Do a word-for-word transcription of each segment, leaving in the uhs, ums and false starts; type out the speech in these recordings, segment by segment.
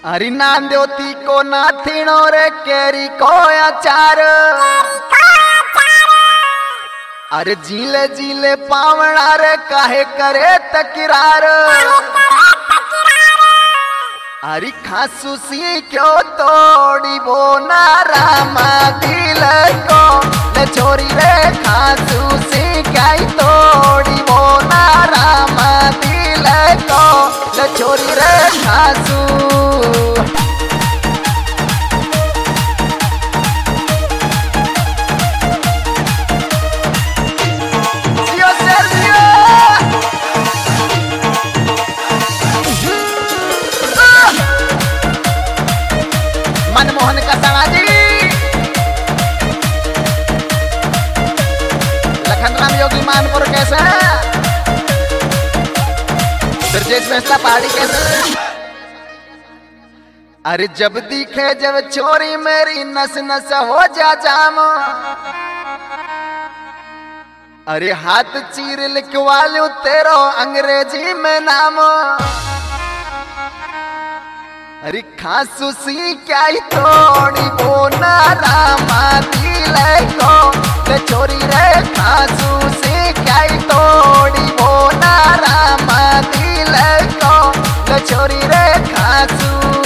हरि नान देवती को नाथिनो रे केरी को अचार। अरे जीले जीले पावना रे काहे करे तकरार। अरे खासू सी क्यों तोड़ी वो ना रामा दिल को न छोरी रे खासू सी क्या तोड़ी वो ना रामा दिल को न छोरी रे खासू। मनमोहन कसाना जी, लखनराम योगी मानपुर कैसे, ब्रजेश फैसला पहाड़ी कैसे। अरे जब दिखे जब छोरी मेरी नस नस हो जा जाम। अरे हाथ चीर लिखवा लूं तेरो अंग्रेजी में नाम। अरे खासू सी क्या तोड़ी वो ना रामा दिल को न छोरी रे खासू सी क्या तोड़ी वो ना रामा दिल को न छोरी रे खासू।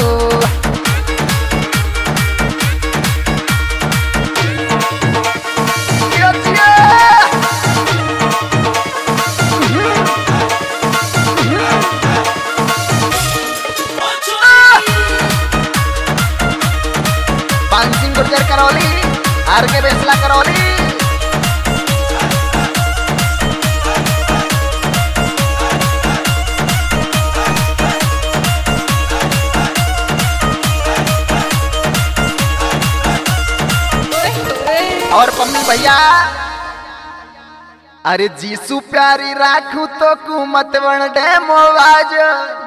गुर्जर करौली, आर के फैसला करौली। और पम्मी भैया, अरे जीसू प्यारी राखू तो कुमत बन डेमो आज।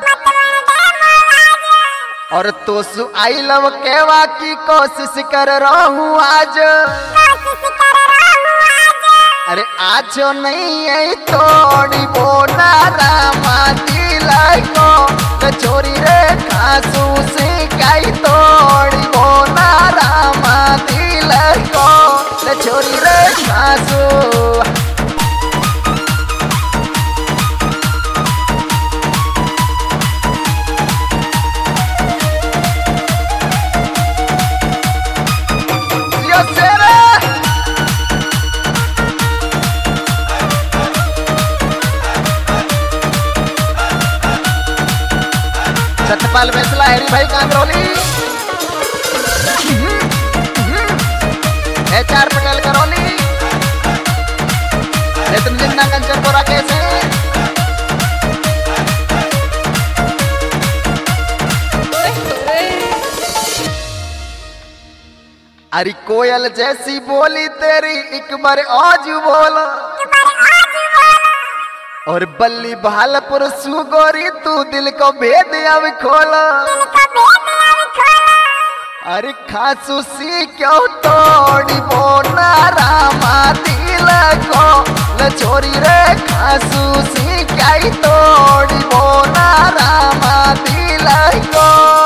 और तो सु आई लव केवा की कोशिश कर रहा हूँ आज। अरे आज नहीं है तोड़ी वो ना रामा दिल को न छोरी रे खासू से क्या तोड़ी वो ना रामा दिल को न छोरी रे खासू। सतपाल फैसला हरी भाई कांद्रोली, एच आर पटेल करौली, नितिन जिन्ना कंचनपुरा कैसे। अरे कोयल जैसी बोली तेरी एक बार आज बोल। और बल्ली भालपुर सुगोरी तू दिल को भेद अब खोला। अरे खासू सी क्यों तोड़ी वो ना रामा दिल को न छोरी रे खासू सी क्या तोड़ी वो ना रामा दिल को।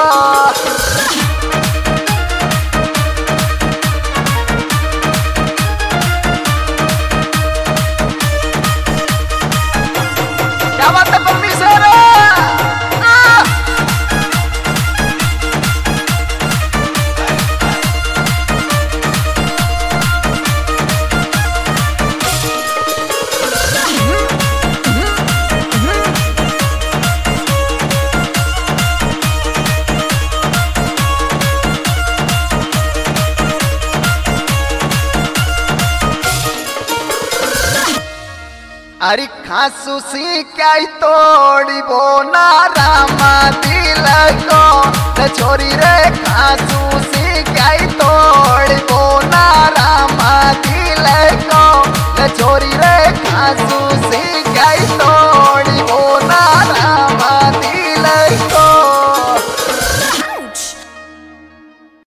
अरे खासू सी क्या तोड़ी वो ना रामा दिल को न छोरी रे खासू सी क्या